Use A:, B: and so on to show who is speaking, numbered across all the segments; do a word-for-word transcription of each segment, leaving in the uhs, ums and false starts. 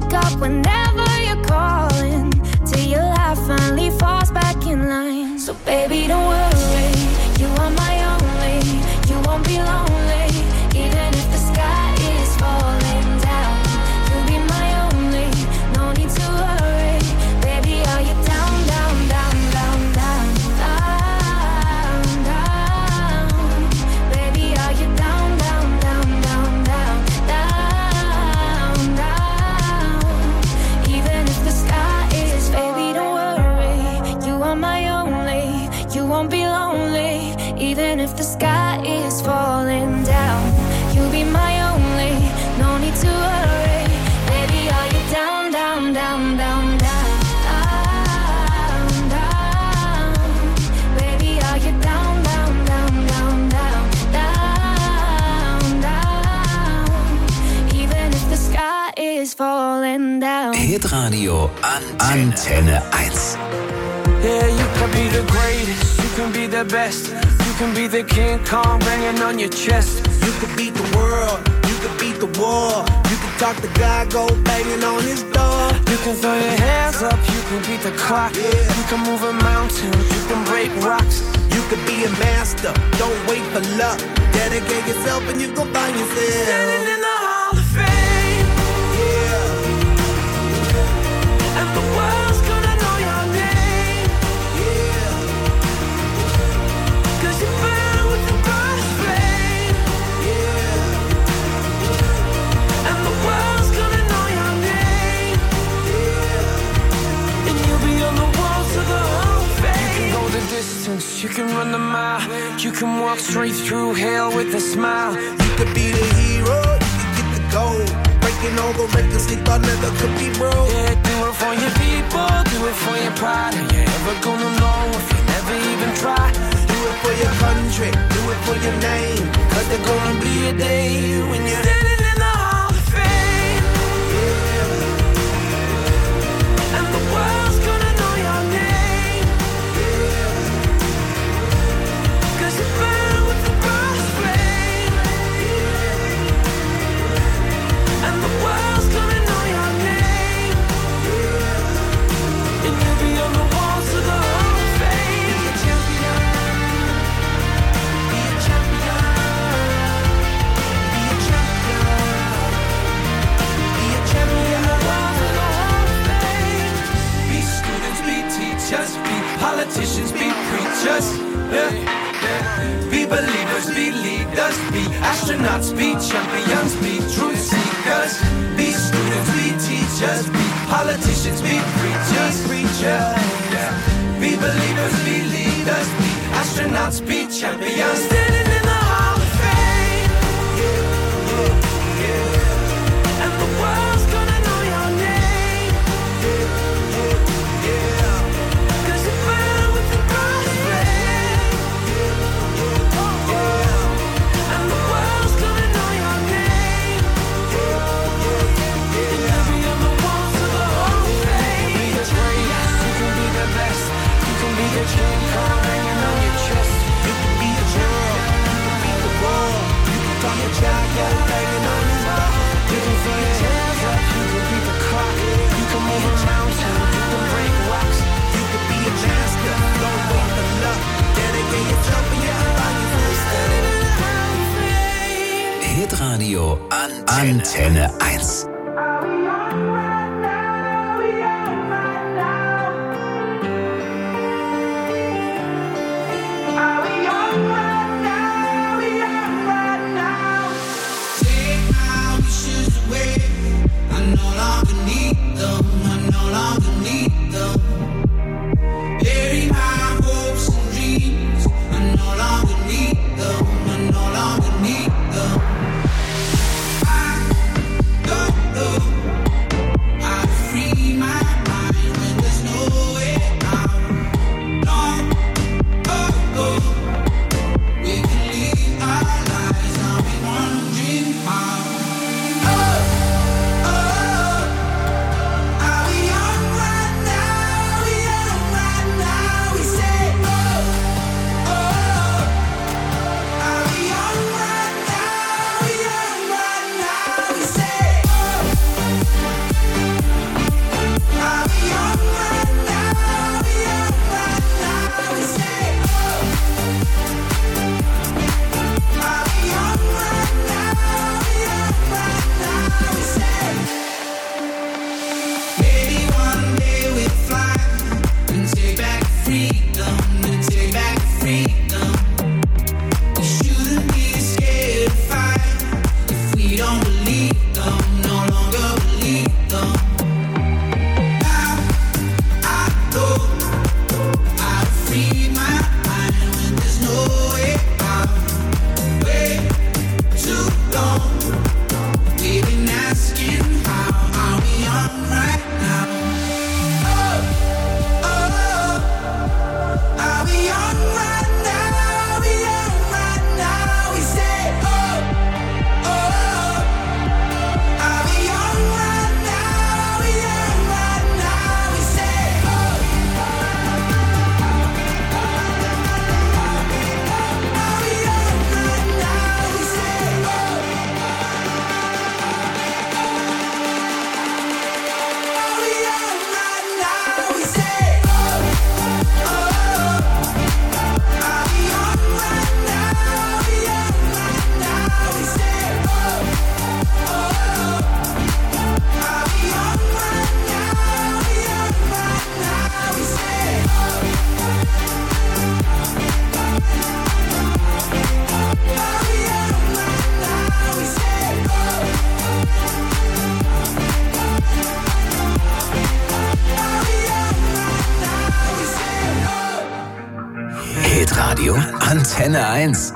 A: wake up whenever you're calling, till your life finally falls back in line. So baby, don't worry, you are my only, you won't be lonely, even if the sky is falling down. You'll be my only, no need to worry, baby, are you down, down, down, down, down, down, down, baby, are you down, down, down, down, down, down, down, even if the sky is, baby, don't worry, you are my only, you won't be lonely, even if the sky is falling down. You'll be my only, no need to worry, baby, are you down, down, down, down, down, down, down, baby, are you down, down, down, down, down, down, down, even if the sky is falling down.
B: Hitradio Antenne eins.
C: Yeah, you can be the greatest, you can be the best, you can be the King Kong banging on your chest.
D: You could beat the world, you could beat the war, you could talk to God, go banging on his door.
C: You can throw your hands up, you can beat the clock,
D: Yeah.
C: you can move a mountain, you can break rocks.
D: You could be a master, don't wait for luck. Dedicate yourself and you gon' find yourself
C: Standing in the Hall of Fame,
D: yeah,
C: and the world's gonna know your name,
D: yeah,
C: 'cause you burn with the brightest flame,
D: yeah,
C: and the world's gonna know your name,
D: yeah.
C: and you'll be on the walls of the Hall of Fame. You can go the distance, you can run the mile, you can walk straight through hell with a smile.
D: You could be the hero, you could get the gold, breaking all the records they thought never could be broke.
C: Yeah, do it for your people, do it for your pride. Are you ever gonna know if you never even try?
D: Do it for your country, do it for your name, 'cause there's gonna be a day when you're
C: Standing in the Hall of Fame, and the world's gonna know your name, 'cause you burn with the brightest flame, and the world's gonna know your name, and you'll be on the walls of the Hall of Fame. Be a champion, be a champion, be a champion, be a champion. The walls of the Hall of Fame. Be students, be teachers, be politicians, be preachers, yeah, yeah. Be believers, be leaders, be astronauts, be champions, be truth seekers. Be students, be teachers, be politicians, be preachers, preachers, yeah. Be believers, be leaders, be astronauts, be champions. Standing in the Hall of Fame, and the world's gonna know your name, 'cause you burn with the brightest flame, and the world's gonna know your name, and you'll be on the walls of the Hall of Fame. You can be the greatest, you can be the best, you can be the King Kong hanging on your chest.
D: You could be a girl, you could beat the world, you could talk your child, go banging on his door.
C: You can throw your hands up, you can beat the clock, you can move a mountain, you can break rocks.
D: You could be a master, don't wait for luck. Dedicate yourself and you can find yourself
C: Standing in the Hall of Fame.
B: Hitradio Antenne eins.
D: Take my wishes away. I no longer need them. I no longer need them. Bury my hopes and dreams. I no longer need them. I no longer need them. I don't
B: Antenne eins.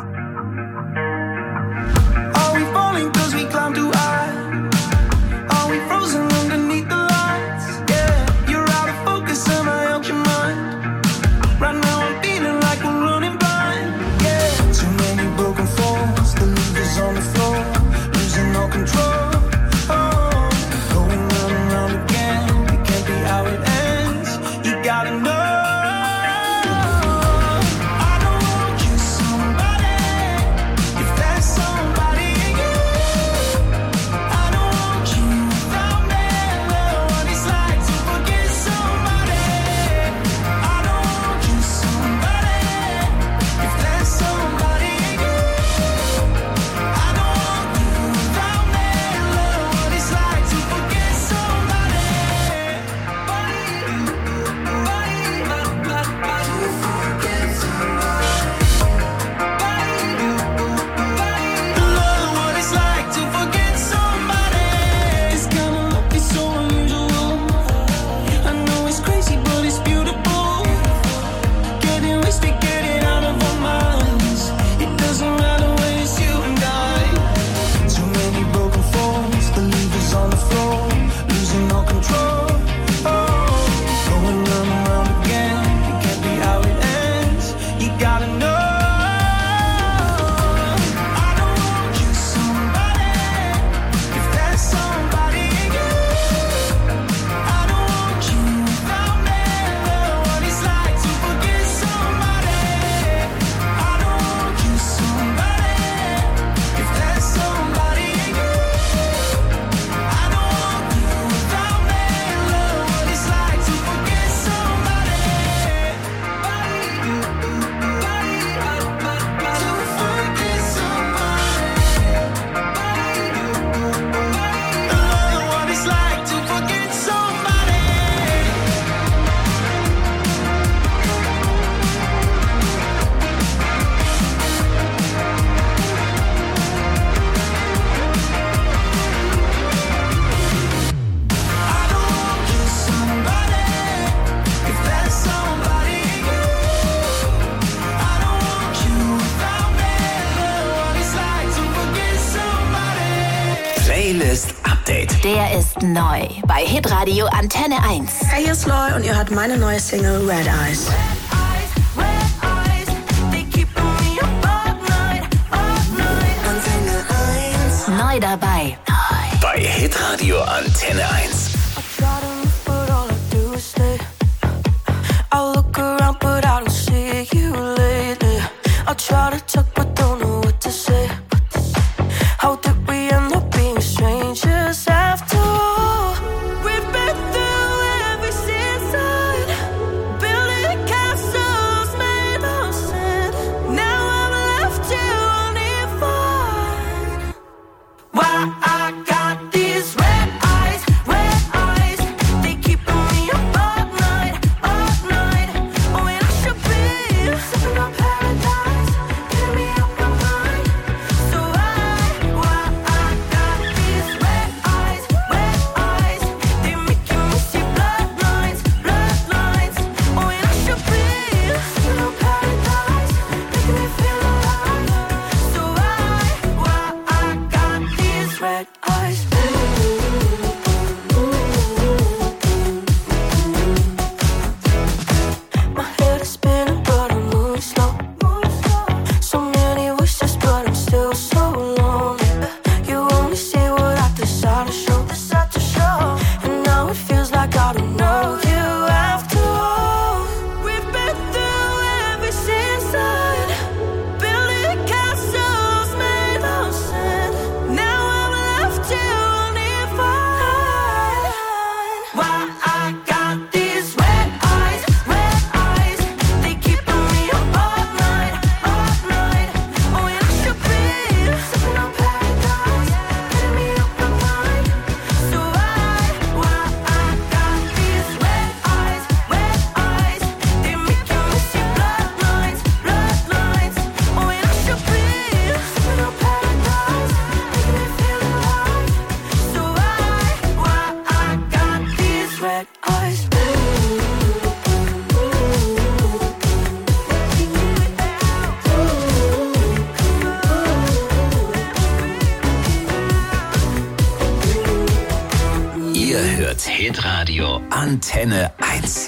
C: Are we falling cause we climb too high? Are we frozen underneath the lights? Yeah, you're out of focus, am I out your mind? Right now I'm feeling like I'm running blind. Yeah, too many broken falls, the levers on the floor, losing all control. Oh, going round and round again, it can't be how it ends. You gotta know.
E: Der ist neu bei Hitradio Antenne eins.
F: Hey, hier ist Loy und ihr hört meine neue Single Red Eyes.
E: Neu dabei.
B: Bei Hitradio Antenne eins.
A: Now I'm left here on
B: Ihr hört Hitradio Antenne eins.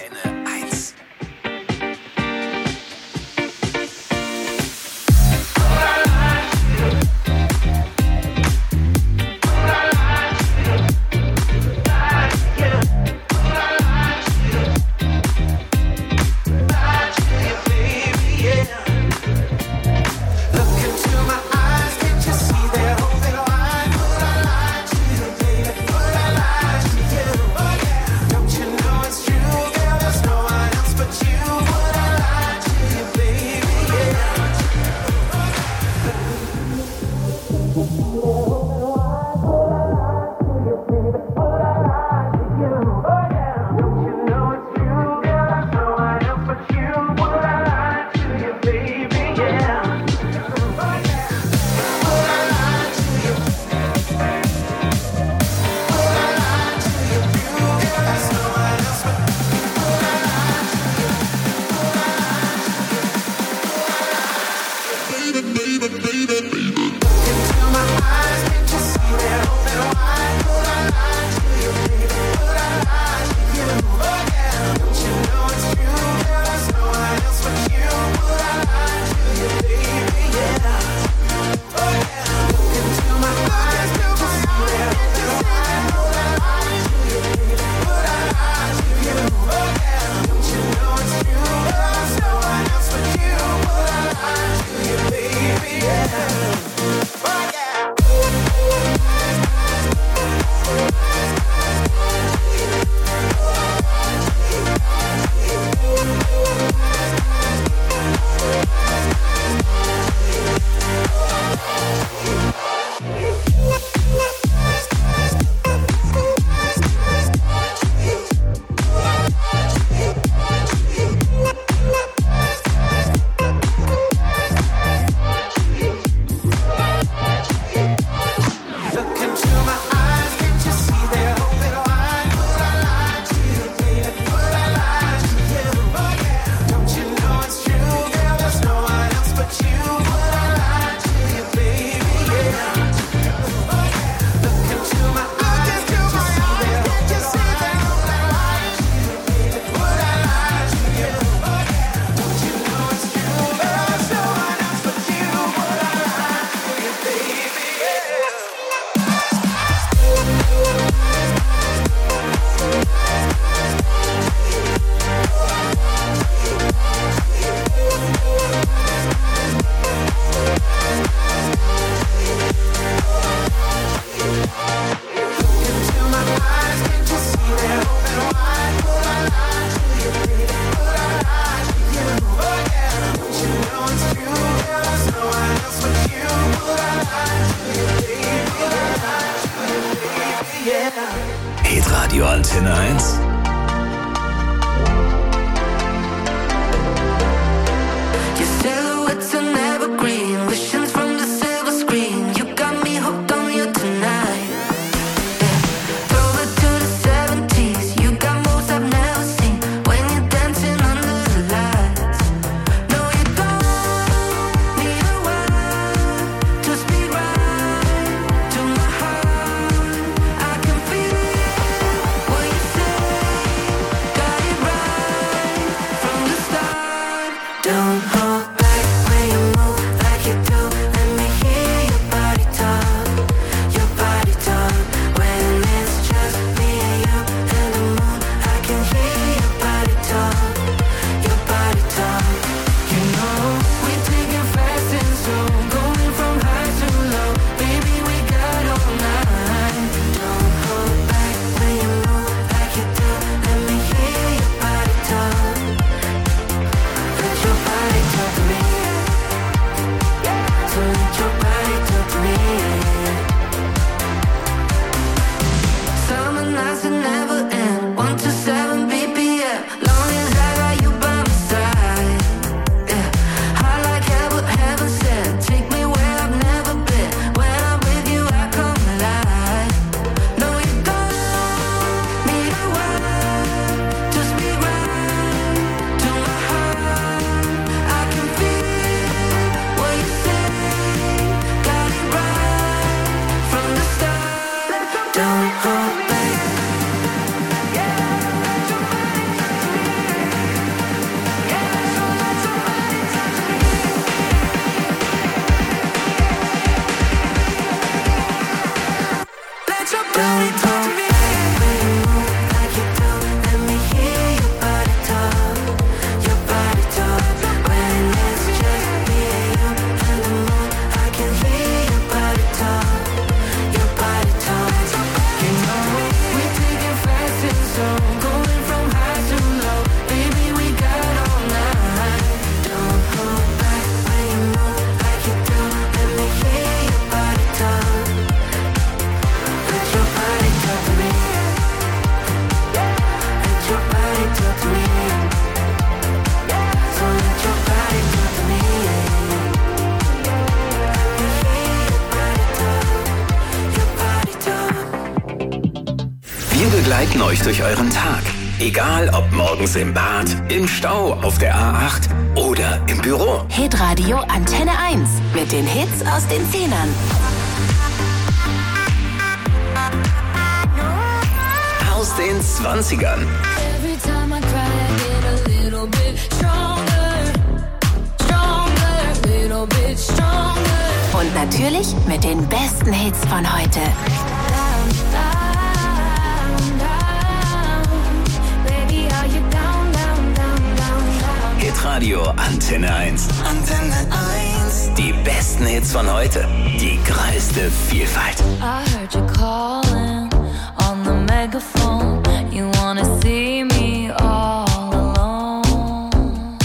B: Hitradio Antenne eins.
A: Your silhouette's an evergreen, visions from the silver screen. You got me hooked on you tonight. Yeah. Throw it to the seventies. You got moves I've never seen when you're dancing under the lights. No, you don't need a word to speak right to my heart. I can feel what you say. Got it right from the start. Don't hold back when you move like you do. Let me hear your body talk, your body talk. When it's just me and you and the moon, I can hear your body talk, your body talk. You know we're taking fast and slow, going from high to low. Baby, we got all night. Don't hold back when you move like you do. Let me hear your body talk. Let your body talk to me. So let your body talk to me. Summer nights that never end. One to seven B P M. Long as I got you by my side. Yeah. High like heaven, heaven sent. Take me where I've never been. When I'm with you, I come alive. No, you don't need a word to speak right to my heart. I can feel what you say. Got it right from the start. Don't hold back.
C: Don't hold back when you move like you do. Let me hear your body talk, your body talk. When it's just me and you and the moon, I can hear your body talk, your body talk. You know we're taking fast and slow, going from high to low. Baby, we got all night. Don't hold back when you move like you do. Let me hear your body talk. Let your body talk to me. Let your body talk to me. So let your body talk to me. Let me hear your body talk, your body talk.
B: Wir begleiten euch durch euren Tag. Egal ob morgens im Bad, im Stau, auf der A acht oder im Büro.
E: Hitradio Antenne eins mit den Hits aus den Zehnern.
B: Aus den Zwanzigern.
A: Every time I cry, I get a little bit stronger, stronger, little bit stronger.
E: Und natürlich mit den besten Hits von heute.
A: Down, down, down. Baby, are you down, down, down, down, down?
B: Hitradio Antenne eins.
D: Antenne eins.
B: Die besten Hits von heute. Die größte Vielfalt.
A: I heard you calling on the megaphone. You wanna see me all alone.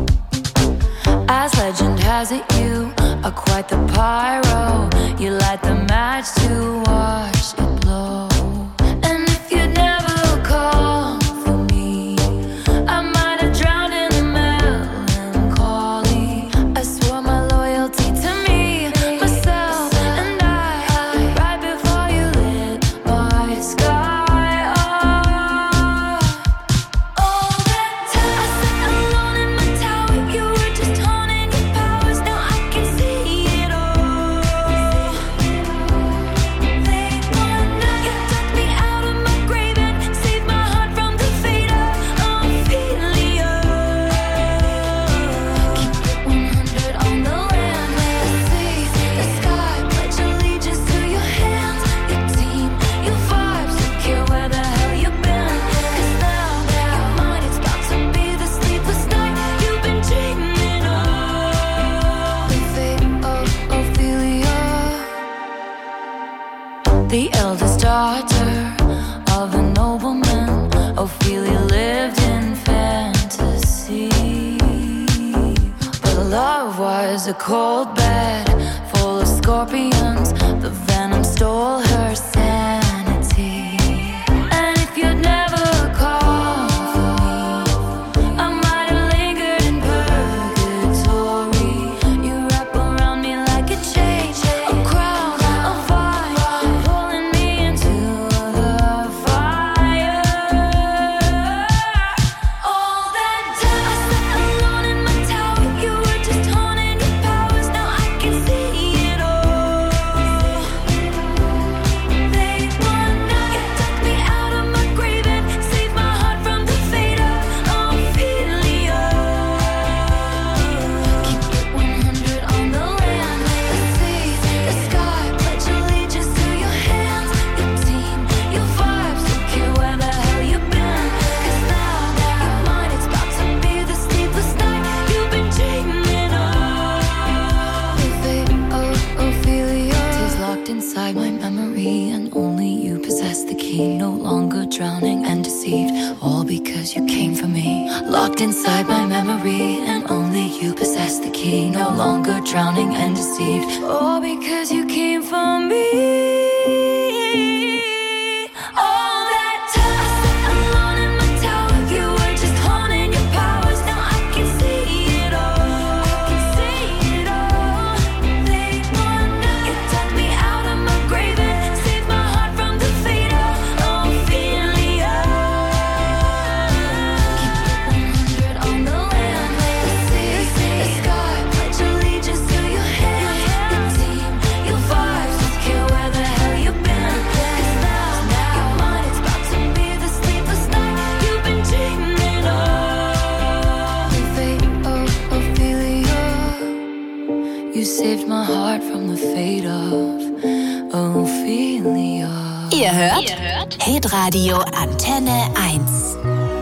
A: As legend has it, you are quite the pyro. You light the match to watch it blow. And if you'd never call for me, I might have drowned in the melancholy. I swore my loyalty to me, myself, and I. Right before you lit my sky up. All that time I sat alone in my tower, you were just honing your powers. Now I can see it all. Late one night, you took me out of my grave and saved my heart from the fate of Ophelia. Keep it one hundred on the land, let us see the sky. Pledge allegiance to your hands, your team, your vibes. Don't care where the hell you've been, 'cause now your mind is about to be the sleepless night you've been dreaming of. The fate of Ophelia, the eldest daughter of a nobleman. Ophelia lived in fantasy, but love was a cold bed full of scorpions. The venom stole her sanity. And if you'd never called for me, I might have lingered in purgatory. You wrap around me like a chain, a crown, a fire, pulling me into the fire. All that time I sat alone in my tower, you were just honing your powers. Now I can see it all. Late one night, you took me out of my grave and saved my heart from the fate of Ophelia. Keep it one hundred on the land, let us see the sky. Pledge allegiance to your hands, your team, your vibes. Don't care where the hell you've been, 'cause now your mind is about to be the sleepless night you've been dreaming of. The fate of Ophelia is locked inside my memory, and only you possess the key. No longer drowning and deceived, all because you came for me. Locked inside my memory, and only you possess the key. No longer drowning and deceived, all because you came for me. All that time I sat alone in my tower, you were just honing your powers. Now I can see it all. I can see it all. Late one night, you took me out of my grave and saved my heart from the fate of Ophelia. Keep it one hundred on the land, let us see the sky. Pledge allegiance to your hands, your team, your vibes. Don't care where
E: Ihr hört, Ihr hört? Hitradio Antenne eins.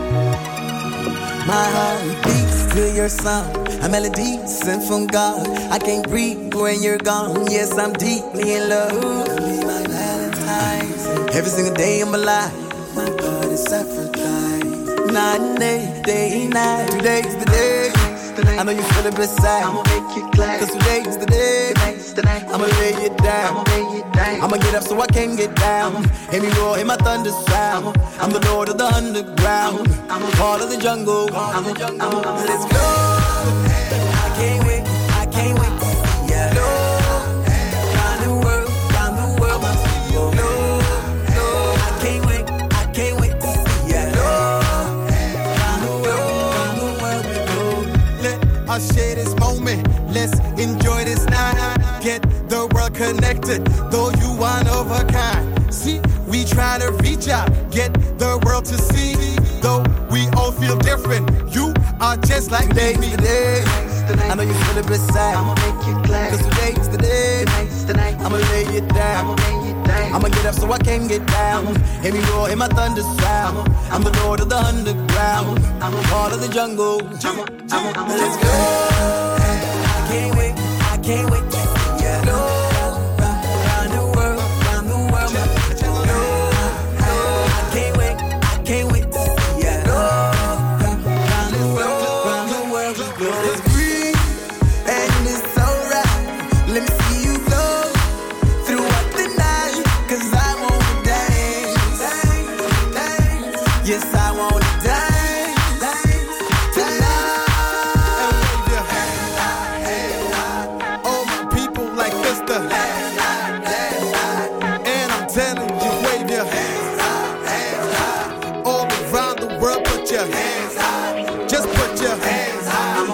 G: My heart beats to your song, a melody sent from God. I can't breathe when you're gone. Yes, I'm deeply in love. Be my Valentine's. Every single day of my life, my God is sacrifice. Night and day, day and night. Today's the day. I know you feel it beside. I'ma make you glad. Cause today's the day. I'ma lay it down. I'ma lay it down. I'ma get up so I can get down. Hear me roar, hear my thunder sound. I'm the lord of the underground. I'm a part of the jungle. I'm a jungle. Let's go. I can't wait. I can't wait. Yeah. No. Round the world. Round the world. No. No. I can't wait. I can't wait. Yeah. No. Round the world. Round the world we go. Let us share this moment. Let's enjoy this night. Get the world connected, though you one of a kind. See, we try to reach out, get the world to see. Though we all feel different, you are just like me. Today's the day. I know you feel it beside. I'ma make you glad. Cause today's the day. I'ma lay it down. I'ma get up so I can get down. Hear me roar, hear my thunder sound. I'm the lord of the underground. I'm a part of the jungle. Let's go. I can't wait. I can't wait. Yeah. No. Round the world, round the world. No. No. I can't wait. I can't wait. Yeah. No. Round the world, round the world. It's free and it's alright. Let me see you flow throughout the night. Cause I wanna dance. Yes, I wanna dance. Just put your hands up.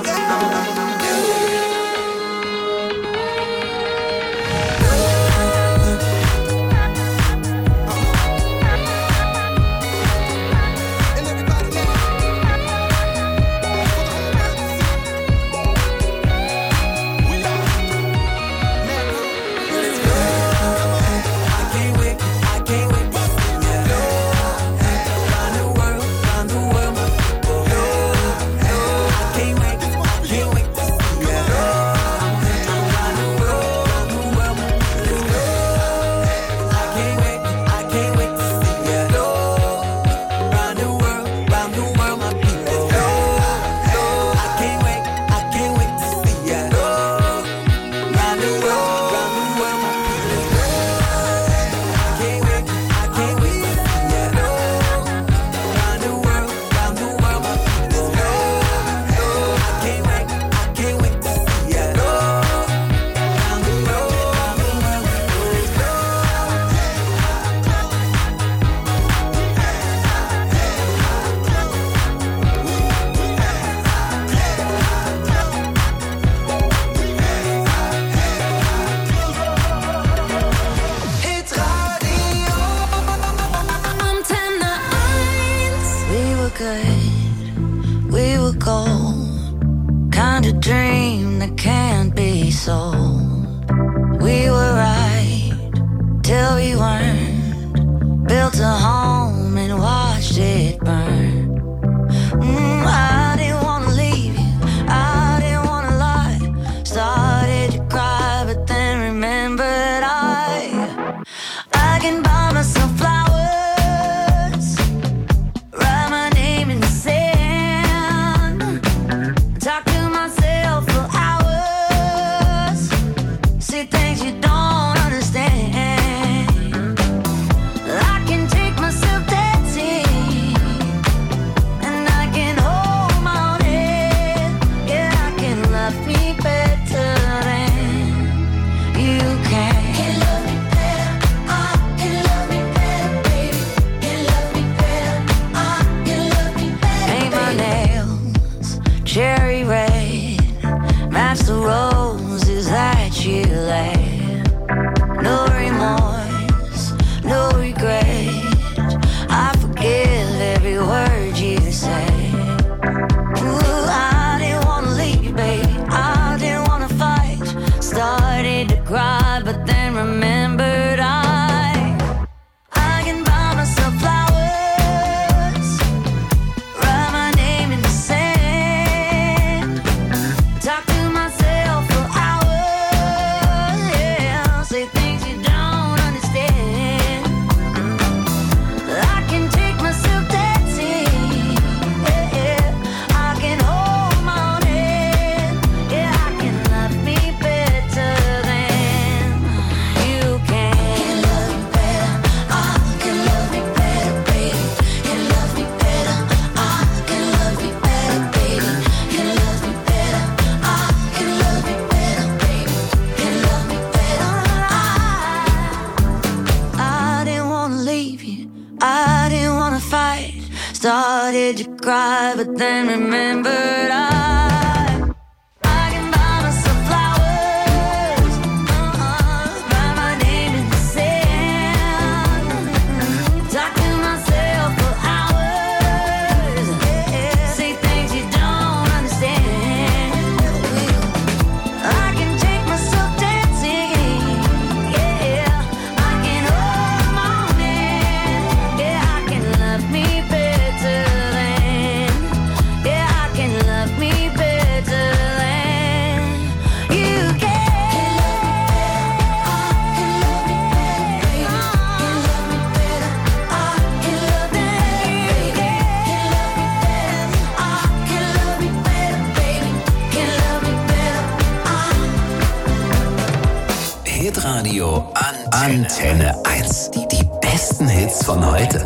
A: Things you don't understand. I can take my
H: I didn't wanna fight, started to cry, but then remembered I, I can buy myself flowers, uh-uh, write my name in the sand, talk to myself for hours, yeah, say things you don't understand. I can take myself dancing, yeah, I can hold the morning, yeah, I can love me better than, yeah, I can love me better than you can. Can love me better, I can love me better, baby, can love me better, I
B: Hitradio Antenne eins. Die, die besten Hits von heute.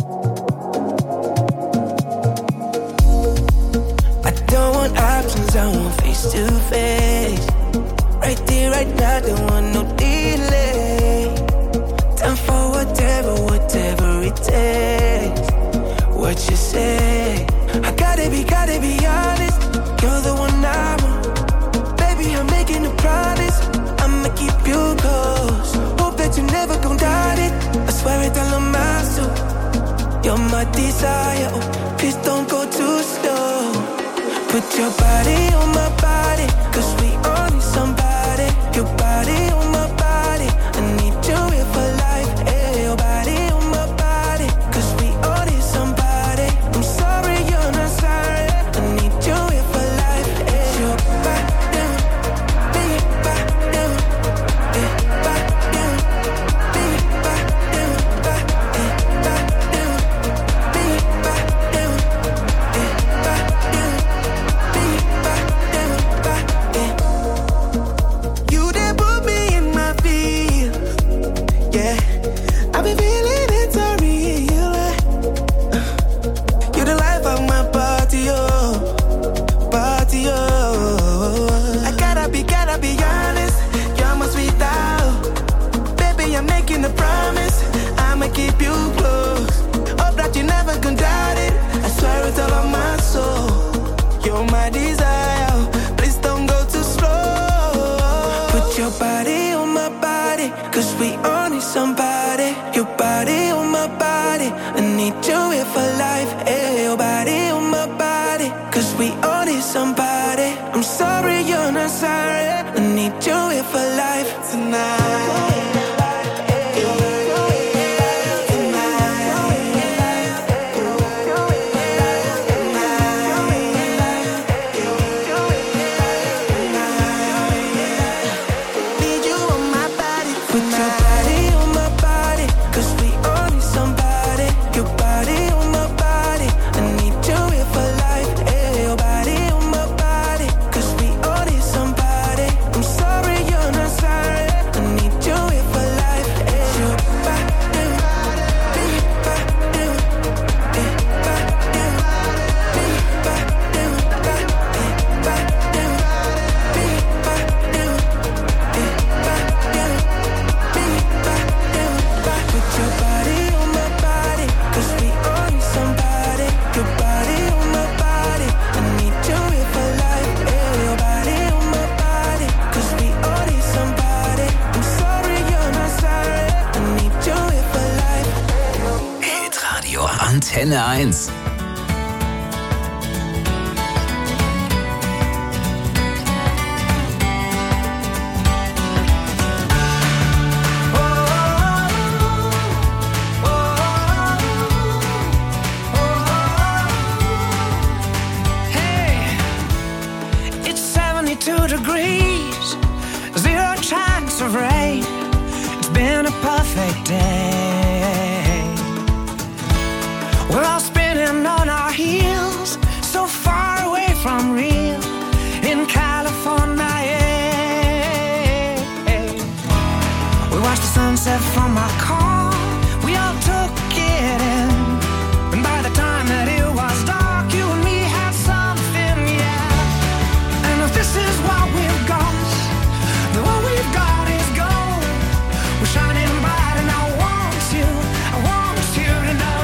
C: I don't want options, I want face to face. Right there, right now, don't want no delay. Time for whatever, whatever it takes. What you say? I gotta be, gotta be honest. You're the one I want. Baby, I'm making a promise. I'ma keep you close. Hope that you never gon' doubt it. I swear it all on my soul. You're my desire. Oh, please don't go too slow. Put your body on my body, cause we all need somebody. Your body on my body, I need you here for life. Hey, your body on my body, cause we all need somebody. I'm sorry you're not sorry, I need you here for life. Hey, your body, baby, body, eh, body, baby, body, eh, body, baby, body, eh, body. You done put me in my feels, yeah. I've been feeling it so real. You the life of my party, oh, party, oh. I gotta be, gotta be honest. You're my sweet out, baby. I'm making a promise. I'ma keep you close. Hope that you never gonna doubt it. I swear it's all on my soul. You're my desire. Please don't go too slow. Put your body on my body, cause we all need somebody. Your body on my body, I need you here for life. Hey, your body on my body, cause we all need somebody. I'm sorry you're not sorry, I need you here for life tonight. Need you on my body, put your body on my body, cause we all need somebody. Your body on my body, I need you here for life. Hey, your body on my body, cause we all need somebody. I'm sorry you're not sorry, I need you here for life. Hey, your body, baby, body, eh, body, baby, body, eh, body, baby, body. Put your body on my body, cause we all need somebody. Your body on my body, I need you here for life. Hey, your body on my body, cause we all need somebody. I'm sorry you're not sorry, I need you here for life.
B: Hitradio Antenne eins.
C: Hey, it's seventy-two degrees, zero chance of rain. It's been a perfect day. We're all spinning on our heels, so far away from real in California. Yeah. We watched the sunset from our car, we all took it in. And by the time that it was dark, you and me had something, yeah. And if this is what we've got, then what we've got is gold. We're shining bright and I want you, I want you to know.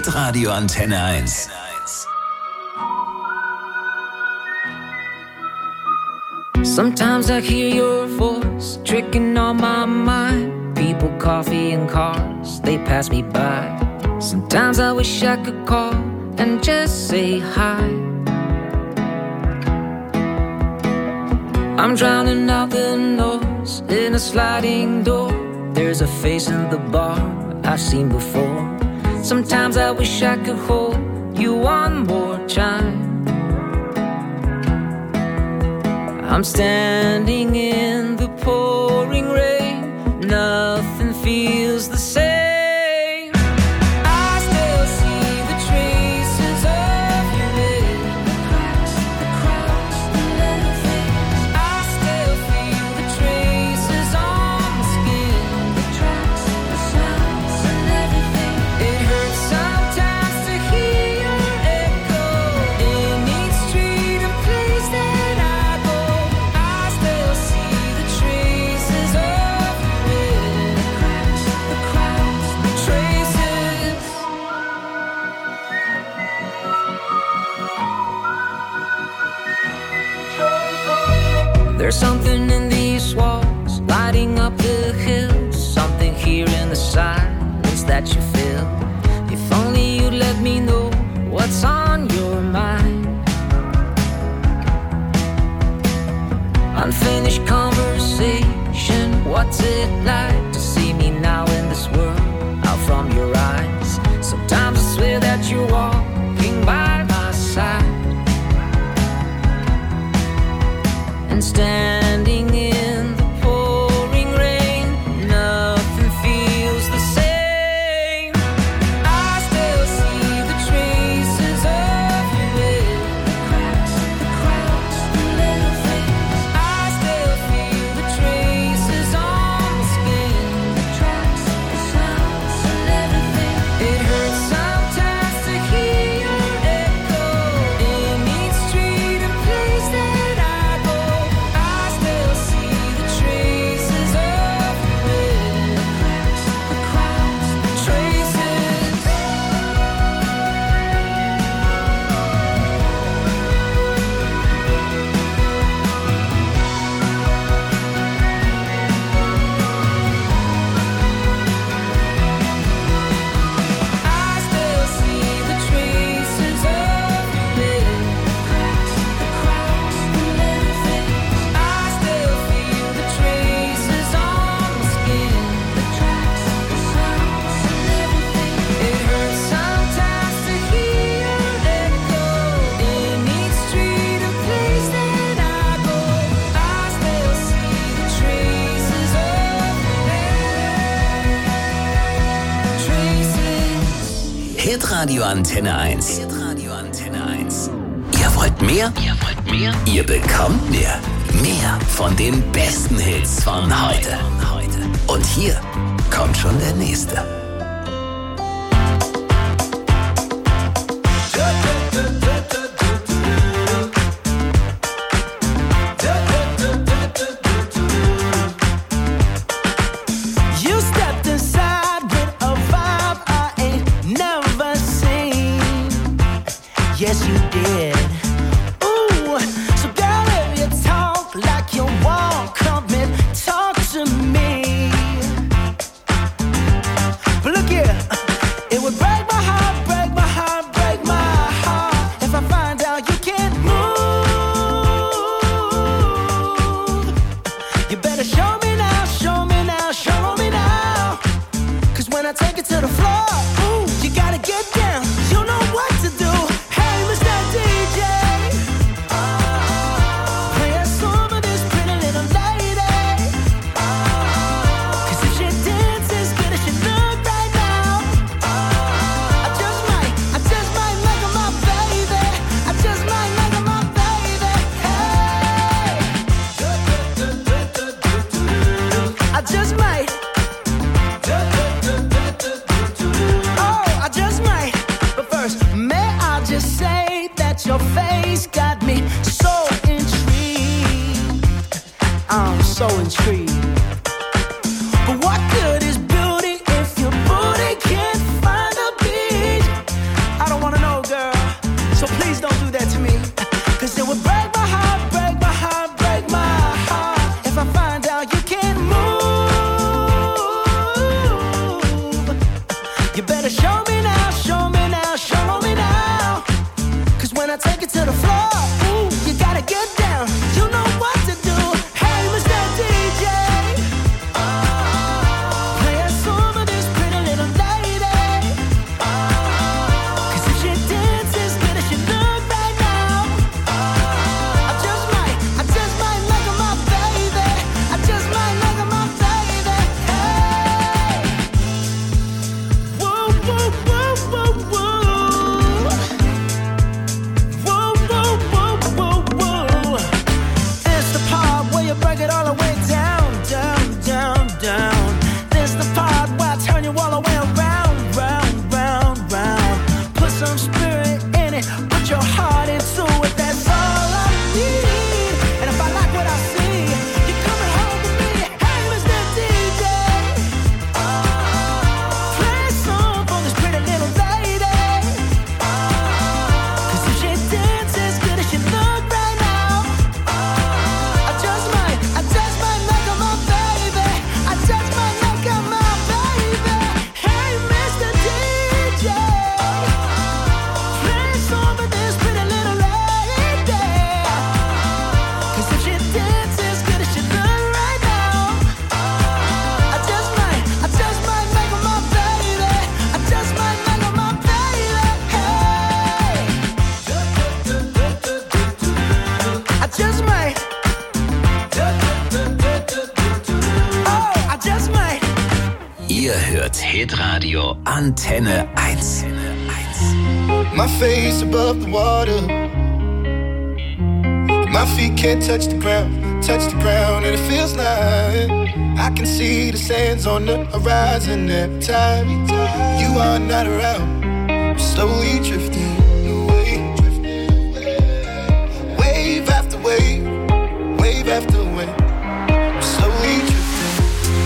B: Hitradio Antenne eins.
I: Sometimes I hear your voice tricking on my mind. People, coffee, and cars, they pass me by. Sometimes I wish I could call and just say hi. I'm drowning out the noise in a sliding door. There's a face in the bar I've seen before. Sometimes I wish I could hold you one more time. I'm standing in the pouring rain. Nothing feels the same. I still see the traces of you in the cracks, the crowds, the little things. I still feel the traces on my skin, the tracks, the sounds, and everything. It hurts sometimes to hear your echo in each street and place that I go. I still see the traces of you in the cracks, the crowds, the traces. There's something in these walls, lighting up the hills. Something here in the silence that you feel. If only you'd let me know what's on your mind. Unfinished conversation. What's it like to see me now in this world, out from your eyes? Sometimes I swear that you're walking by my side. And standing in the pouring rain, nothing feels the same. I still see the traces of you in the cracks, the crowds, the little things. I still feel the traces on my skin, the tracks, the sounds, and everything. It hurts sometimes to hear your echo in each street and place that I go. I still see the traces of you in the cracks, the crowds, the traces. I still see the traces of you in the cracks, the crowds, the little things. I still feel the traces on my skin, the tracks, the sounds, and everything. It hurts sometimes to hear your echo in each street and place that I go. I still see the traces of traces.
B: Hitradio Antenne eins. Hitradio Antenne eins. Ihr wollt mehr? Ihr wollt mehr? Ihr bekommt mehr. Mehr von den besten Hits von heute. Und hier kommt schon der nächste.
C: You stepped inside with a vibe I ain't never seen. Yes, you did. Ooh, so girl, if you talk like you walk, come and talk to me. But look here, it would break my heart, break my heart, break my heart if I find out you can't move. You better show me now, show me now, show me now. Cause when I take it to the floor, ooh, you gotta get down. You know what to do. Hey, Mister D J, play a song of this pretty little lady. Cause if she dances as good as she look right now, I just might, I just might make her my baby. I just might make her my baby. Hey, I just might. Oh, I just might. But first, may I just say that your face got me so intrigued. I'm so intrigued. But what good is beauty if your booty can't find a beat? break it all the way down, down, down, down. This the part where I turn you all the way around, round, round, round. Put some spirit in it, put your heart into it. That's all I need. And if I like what I see, you're coming home with me. Hey, Mister D J, play a song for this pretty little lady. Cause if she dances as good as she look right now, I just might, I just might make her my baby. I just might make her my baby. Hey, Mister D J, play a song for this pretty little lady. Cause if she dances as good as she look right now, I just might, I just might make her my baby. I just might make her my baby. Hey, I just might. Oh, I just might.
B: Ihr hört Hitradio Antenne eins.
J: My face above the water. My feet can't touch the ground, touch the ground, and it feels like I can see the sands on the horizon every time you are not around. I'm slowly drifting away, wave after wave, wave after wave. I'm slowly drifting,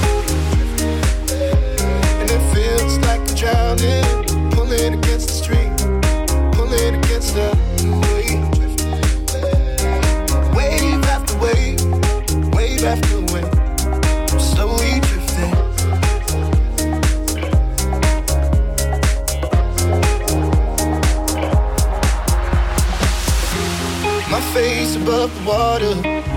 J: and it feels like I'm drowning, pulling against the stream, pulling against the wave. Wave after wave, wave after wave, I'm slowly drifting. My face above the water.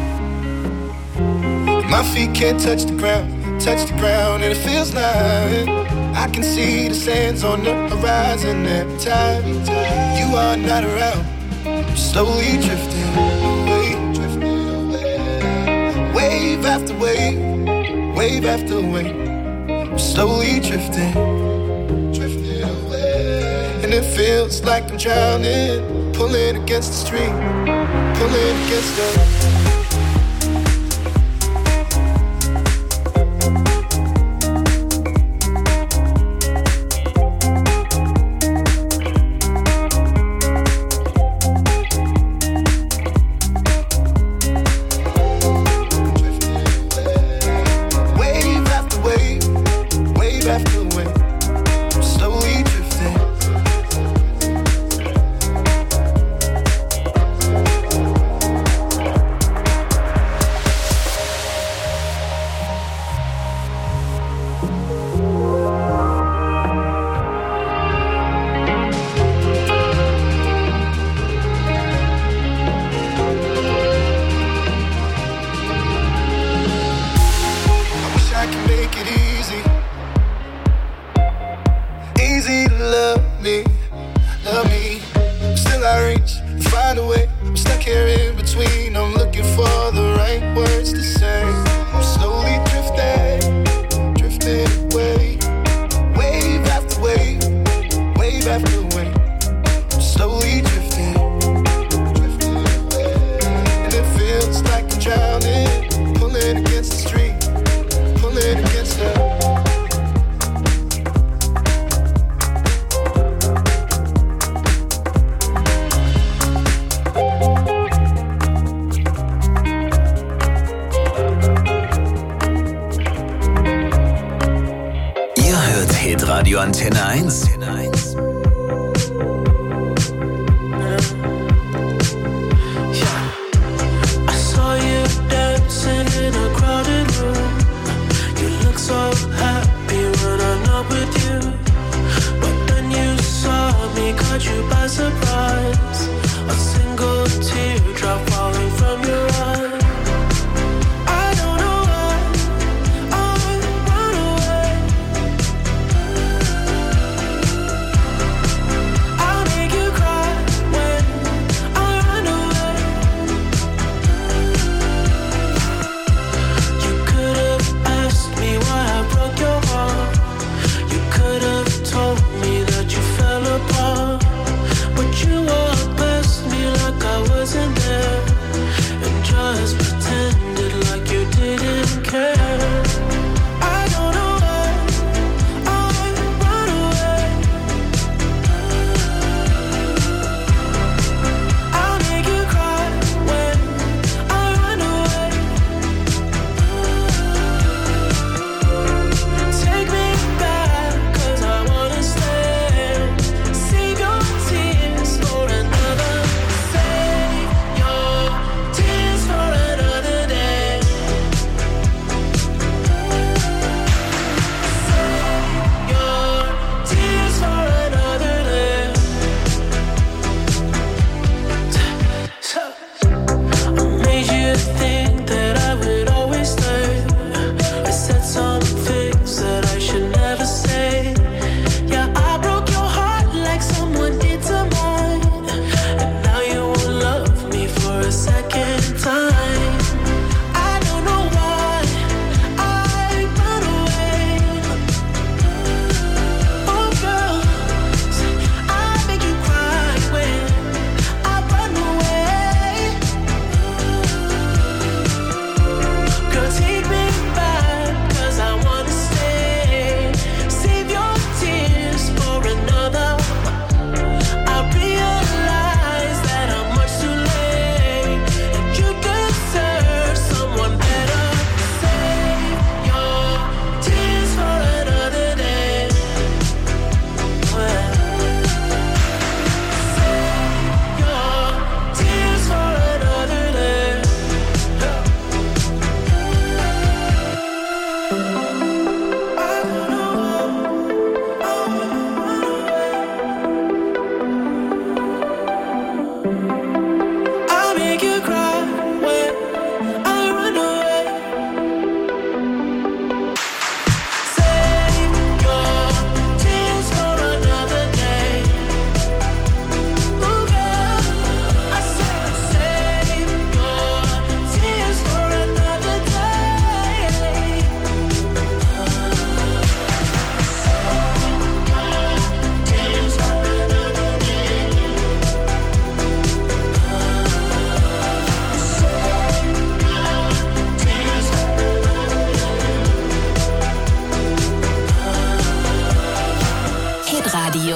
J: My feet can't touch the ground, touch the ground, and it feels like I can see the sands on the horizon every time you are not around. I'm slowly drifting away, wave after wave, wave after wave. I'm slowly drifting, drifting away, and it feels like I'm drowning, pulling against the stream, pulling against the.
B: Hitradio Antenne eins.
C: I saw you dancing in a crowded room. You look so happy when I'm not with you. But then you saw me, caught you by surprise. A single teardrop falling from your eye. Broke your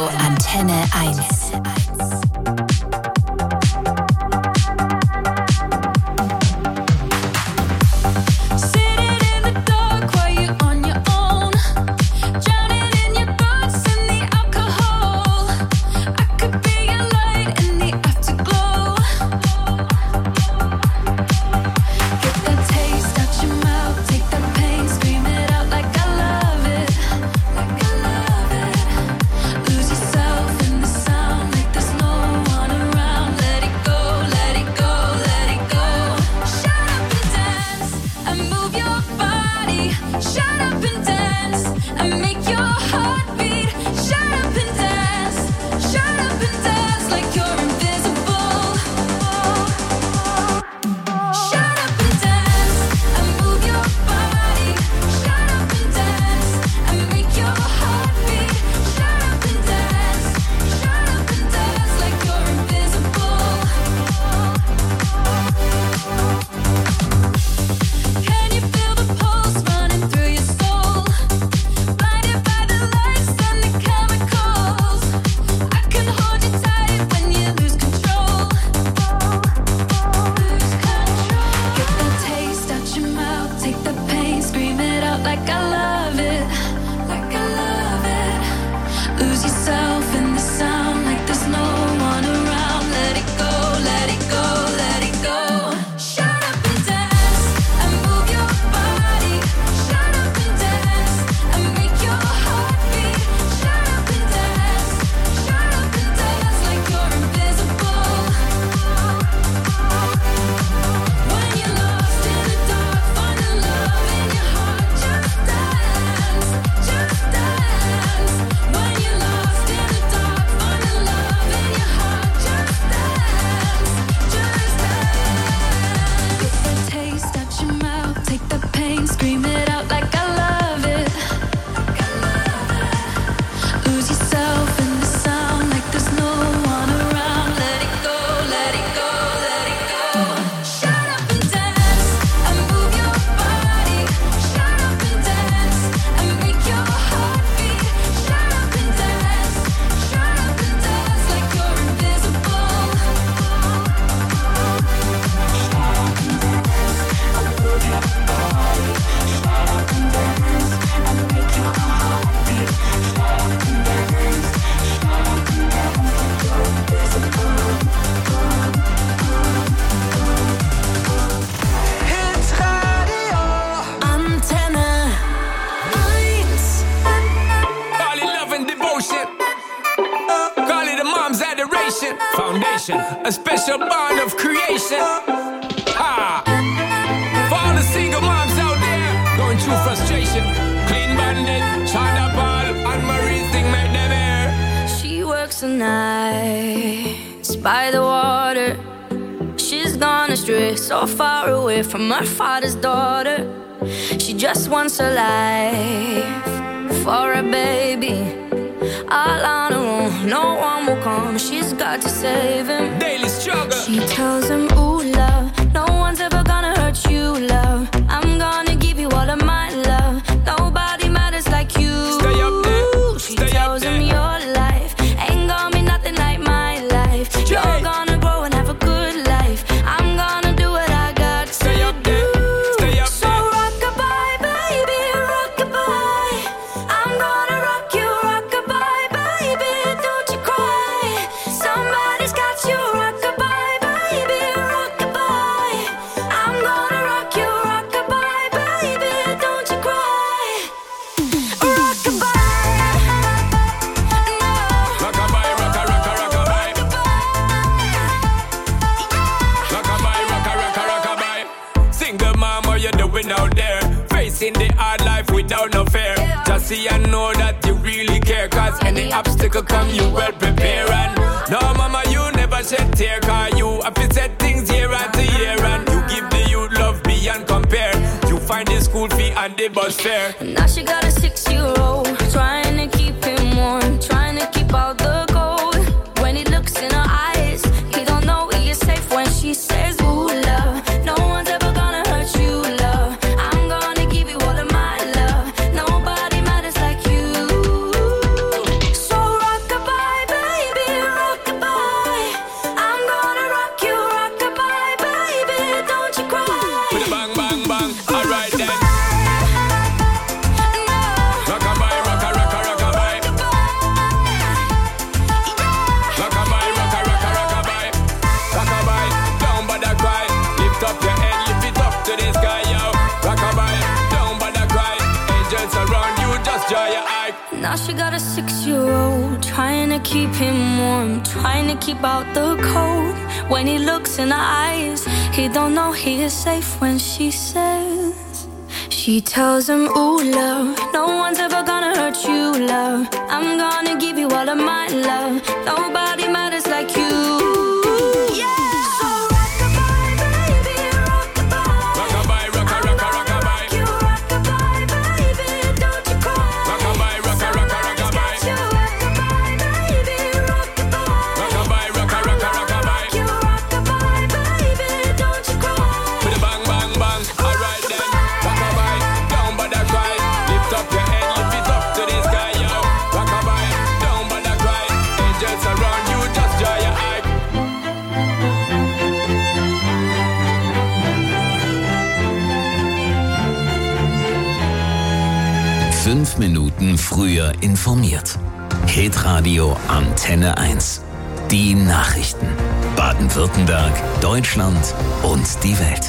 E: Antenne eins.
K: A special bond of creation. Ah. For all the single moms out there going through frustration. Clean Bandit, China Paul, and Marie thing make them air.
A: She works the nights by the water. She's gone astray, so far away from her father's daughter. She just wants a life for a baby. All on her own, no one will come. She's got to save him.
K: Daily struggle.
A: She tells him, ooh, love, no one's ever gonna hurt you, love. I'm gonna give you all of my love. Nobody matters like you.
K: Stay up there.
A: She
K: Stay
A: tells
K: up
A: him
K: there.
A: your life ain't gonna be nothing like my life. You're
K: Jay.
A: gonna grow and have a good life. I'm gonna do what I got
K: Stay
A: to
K: up there.
A: do.
K: Stay up
A: So
K: there.
A: rock-a-bye, baby, rock-a-bye. I'm gonna rock you, rock-a-bye, baby, don't you cry. Somebody's got you, rock-a-bye, baby, rock-a-bye. I'm gonna rock you, rock-a-bye, baby, don't you cry. Rock-a-bye, no.
K: Rock-a-bye, rocka, rocka, rock-a-bye. Rock-a-bye, rocka, rocka, rock-a-bye. Single mom, what you doing out there? Facing the hard life without no fear. Just see and know that you really care. Cause any obstacle come, you well prepare. And no, mama, you never shed tear. Cause you have to set things year after year. And you give the youth love beyond compare. You find the school fee and the bus fare.
A: Now she got a six-year-old, trying to keep him warm, trying to keep out the cold. When he looks in her eyes, he don't know he is safe when she says, ooh, love, no one's ever gonna hurt you, love. I'm gonna give you all of my love. Nobody matters like you. So rock-a-bye, Now she got a six-year-old, trying to keep him warm, trying to keep out the cold. When he looks in her eyes, he don't know he is safe when she says, she tells him, ooh, love, no one's ever gonna hurt you, love. I'm gonna give you all of my love. Nobody matters like you.
B: Fünf Minuten früher informiert. Hitradio Antenne eins. Die Nachrichten. Baden-Württemberg, Deutschland und die Welt.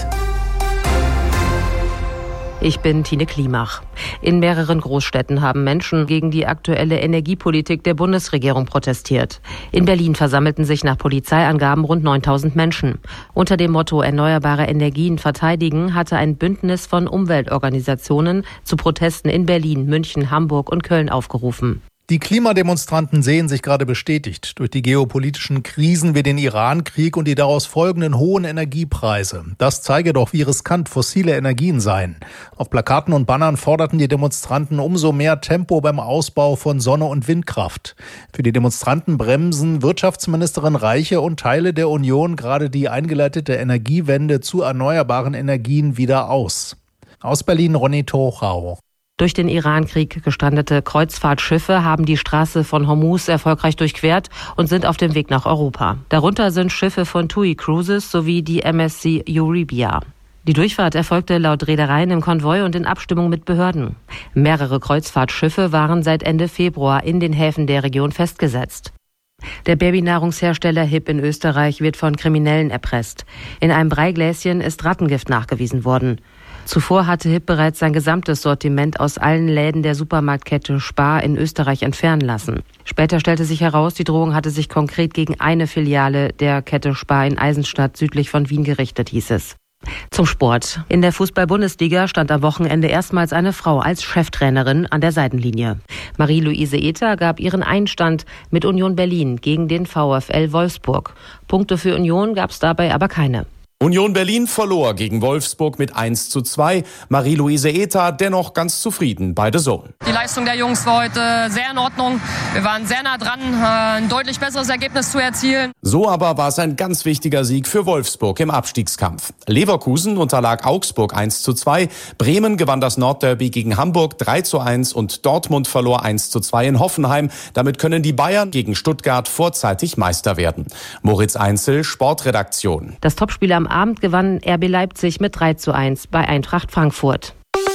L: Ich bin Tine Klimach. In mehreren Großstädten haben Menschen gegen die aktuelle Energiepolitik der Bundesregierung protestiert. In Berlin versammelten sich nach Polizeiangaben rund neuntausend Menschen. Unter dem Motto Erneuerbare Energien verteidigen hatte ein Bündnis von Umweltorganisationen zu Protesten in Berlin, München, Hamburg und Köln aufgerufen.
M: Die Klimademonstranten sehen sich gerade bestätigt durch die geopolitischen Krisen wie den Iran-Krieg und die daraus folgenden hohen Energiepreise. Das zeige doch, wie riskant fossile Energien seien. Auf Plakaten und Bannern forderten die Demonstranten umso mehr Tempo beim Ausbau von Sonne- und Windkraft. Für die Demonstranten bremsen Wirtschaftsministerin Reiche und Teile der Union gerade die eingeleitete Energiewende zu erneuerbaren Energien wieder aus. Aus Berlin Ronny Tochau.
L: Durch den Iran-Krieg gestrandete Kreuzfahrtschiffe haben die Straße von Hormuz erfolgreich durchquert und sind auf dem Weg nach Europa. Darunter sind Schiffe von TUI Cruises sowie die M S C Euribia. Die Durchfahrt erfolgte laut Reedereien im Konvoi und in Abstimmung mit Behörden. Mehrere Kreuzfahrtschiffe waren seit Ende Februar in den Häfen der Region festgesetzt. Der Babynahrungshersteller H I P in Österreich wird von Kriminellen erpresst. In einem Breigläschen ist Rattengift nachgewiesen worden. Zuvor hatte H I P bereits sein gesamtes Sortiment aus allen Läden der Supermarktkette Spar in Österreich entfernen lassen. Später stellte sich heraus, die Drohung hatte sich konkret gegen eine Filiale der Kette Spar in Eisenstadt südlich von Wien gerichtet, hieß es. Zum Sport. In der Fußball-Bundesliga stand am Wochenende erstmals eine Frau als Cheftrainerin an der Seitenlinie. Marie-Louise Ether gab ihren Einstand mit Union Berlin gegen den VfL Wolfsburg. Punkte für Union gab es dabei aber keine.
N: Union Berlin verlor gegen Wolfsburg mit eins zu zwei. Marie-Louise Ether dennoch ganz zufrieden bei The Zone.
O: Die Leistung der Jungs war heute sehr in Ordnung. Wir waren sehr nah dran, ein deutlich besseres Ergebnis zu erzielen.
N: So aber war es ein ganz wichtiger Sieg für Wolfsburg im Abstiegskampf. Leverkusen unterlag Augsburg eins zu zwei. Bremen gewann das Nordderby gegen Hamburg drei zu eins und Dortmund verlor eins zu zwei in Hoffenheim. Damit können die Bayern gegen Stuttgart vorzeitig Meister werden. Moritz Einzel, Sportredaktion.
L: Das Topspiel am Abend gewann R B Leipzig mit drei zu eins bei Eintracht Frankfurt.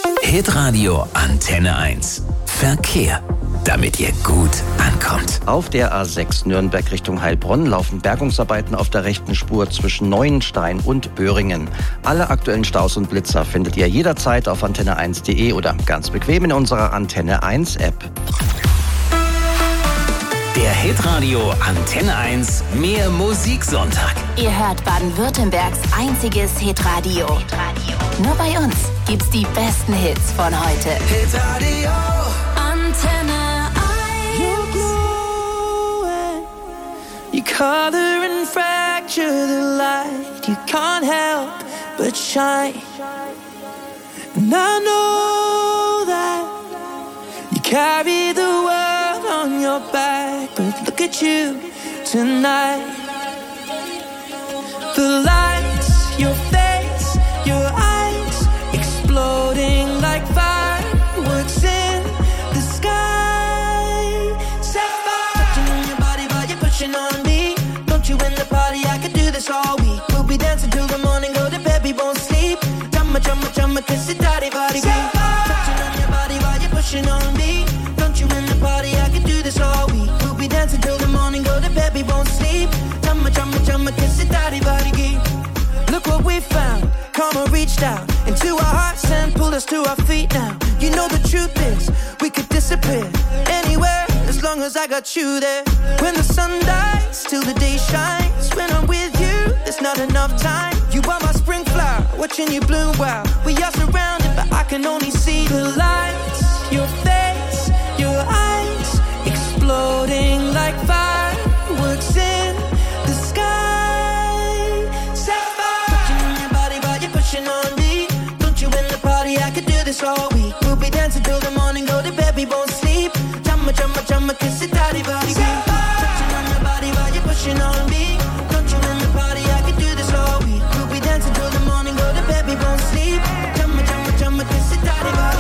B: Hitradio Antenne eins. Verkehr, damit ihr gut ankommt.
P: Auf der A sechs Nürnberg Richtung Heilbronn laufen Bergungsarbeiten auf der rechten Spur zwischen Neuenstein und Böhringen. Alle aktuellen Staus und Blitzer findet ihr jederzeit auf antenne eins punkt de oder ganz bequem in unserer Antenne eins App.
B: Der Hitradio Antenne eins Mehr Musiksonntag.
E: Ihr hört Baden-Württembergs einziges Hitradio. Hitradio. Nur bei uns gibt's die besten Hits von heute.
C: Hitradio
A: Antenne
C: eins. You color and fracture the light. You can't help but shine. And I know that you carry the world on your back, but look at you tonight. The lights, your face, your eyes, exploding like fireworks in the sky. Sapphire, touching on your body while you're pushing on me. Don't you in the party? I could do this all week. We'll be dancing till the morning, go to bed, we won't sleep. Chumma, chumma, chumma, kiss it, daddy, body, touching on your body while you're pushing on me. Don't you in the party? I could do this all week. We'll be dancing till the morning, go to bed, we won't sleep. Chumma, chumma, chumma, kiss it, daddy, body, look what we found. Karma reached out into our hearts and pulled us us to our feet now. You know the truth is, we could disappear anywhere as long as I got you there. When the sun dies, till the day shines. When I'm with you, there's not enough time. You are my spring flower, watching you bloom wild. We are surrounded, but I can only see the lights. Your face, your eyes, exploding like fireworks in the sky. Sapphire, touching on your body while you're pushing on me. Don't you in the party? I could do this all week. We'll be dancing till the morning, go